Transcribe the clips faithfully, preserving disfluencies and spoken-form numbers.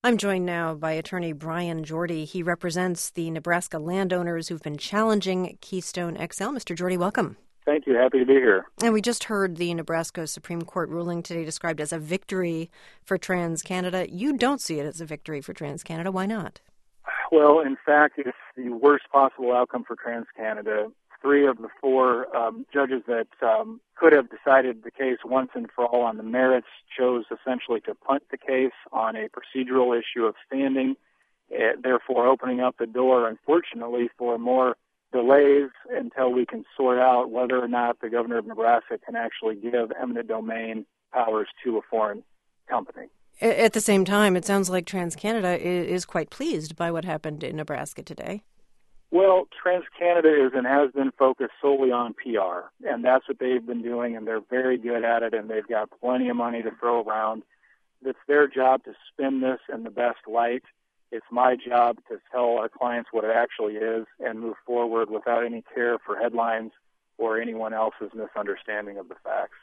I'm joined now by attorney Brian Jordy. He represents the Nebraska landowners who've been challenging Keystone X L. Mister Jordy, welcome. Thank you. Happy to be here. And we just heard the Nebraska Supreme Court ruling today described as a victory for TransCanada. You don't see it as a victory for TransCanada. Why not? Well, in fact, it's the worst possible outcome for TransCanada. Three of the four um, judges that um, could have decided the case once and for all on the merits chose essentially to punt the case on a procedural issue of standing, uh, therefore opening up the door, unfortunately, for more delays until we can sort out whether or not the governor of Nebraska can actually give eminent domain powers to a foreign company. At the same time, it sounds like TransCanada is quite pleased by what happened in Nebraska today. Well, TransCanada is and has been focused solely on P R, and that's what they've been doing, and they're very good at it, and they've got plenty of money to throw around. It's their job to spin this in the best light. It's my job to tell our clients what it actually is and move forward without any care for headlines or anyone else's misunderstanding of the facts.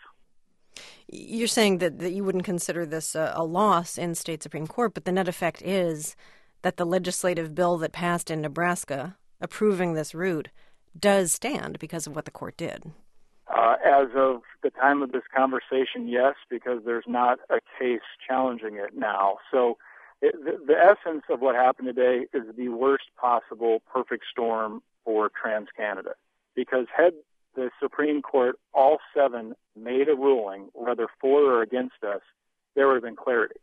You're saying that, that you wouldn't consider this a, a loss in state Supreme Court, but the net effect is that the legislative bill that passed in Nebraska approving this route does stand because of what the court did. Uh, as of the time of this conversation, yes, because there's not a case challenging it now. So it, the, the essence of what happened today is the worst possible perfect storm for TransCanada. Because had the Supreme Court, all seven, made a ruling, whether for or against us, there would have been clarity.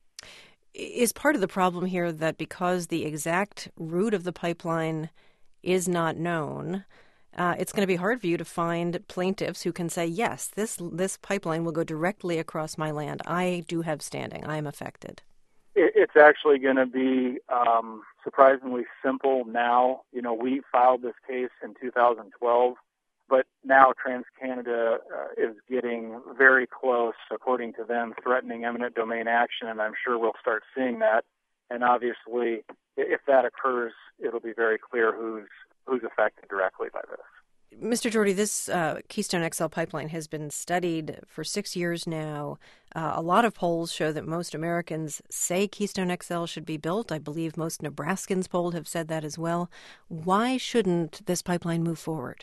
Is part of the problem here that because the exact route of the pipeline is not known, uh, it's going to be hard for you to find plaintiffs who can say, yes, this this pipeline will go directly across my land. I do have standing. I am affected. It, it's actually going to be um, surprisingly simple now. You know, we filed this case in two thousand twelve, but now TransCanada uh, is getting very close, according to them, threatening eminent domain action, and I'm sure we'll start seeing that. And obviously, if that occurs, it'll be very clear who's who's affected directly by this. Mister Jordy, this uh, Keystone X L pipeline has been studied for six years now. Uh, a lot of polls show that most Americans say Keystone X L should be built. I believe most Nebraskans polled have said that as well. Why shouldn't this pipeline move forward?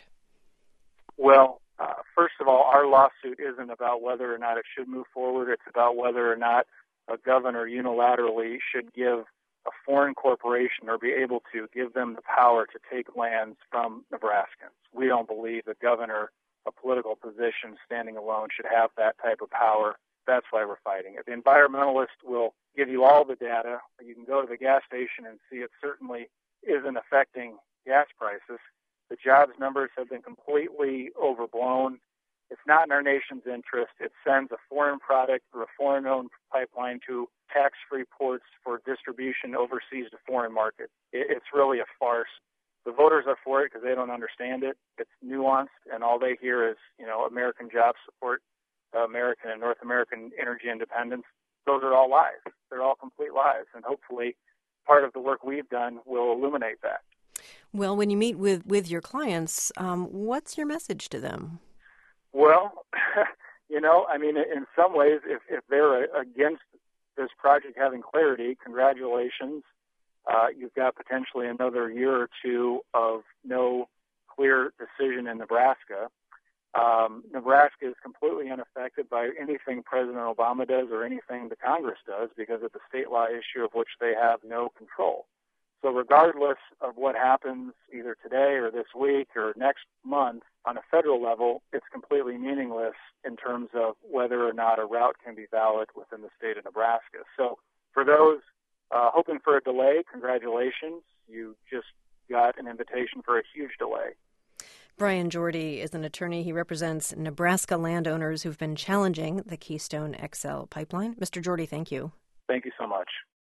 Well, uh, first of all, our lawsuit isn't about whether or not it should move forward. It's about whether or not a governor unilaterally should give a foreign corporation or be able to give them the power to take lands from Nebraskans. We don't believe the governor, a political position standing alone, should have that type of power. That's why we're fighting it. The environmentalist will give you all the data. You can go to the gas station and see it certainly isn't affecting gas prices. The jobs numbers have been completely overblown. It's not in our nation's interest. It sends a foreign product or a foreign-owned pipeline to tax-free ports for distribution overseas to foreign markets. It's really a farce. The voters are for it because they don't understand it. It's nuanced, and all they hear is, you know, American job support, uh, American and North American energy independence. Those are all lies. They're all complete lies, and hopefully part of the work we've done will illuminate that. Well, when you meet with, with your clients, um, what's your message to them? Well, you know, I mean, in some ways, if, if they're against this project having clarity, congratulations. Uh, you've got potentially another year or two of no clear decision in Nebraska. Um, Nebraska is completely unaffected by anything President Obama does or anything the Congress does because it's a state law issue of which they have no control. So regardless of what happens either today or this week or next month on a federal level, it's completely meaningless in terms of whether or not a route can be valid within the state of Nebraska. So for those uh, hoping for a delay, congratulations. You just got an invitation for a huge delay. Brian Jordy is an attorney. He represents Nebraska landowners who've been challenging the Keystone X L pipeline. Mister Jordy, thank you. Thank you so much.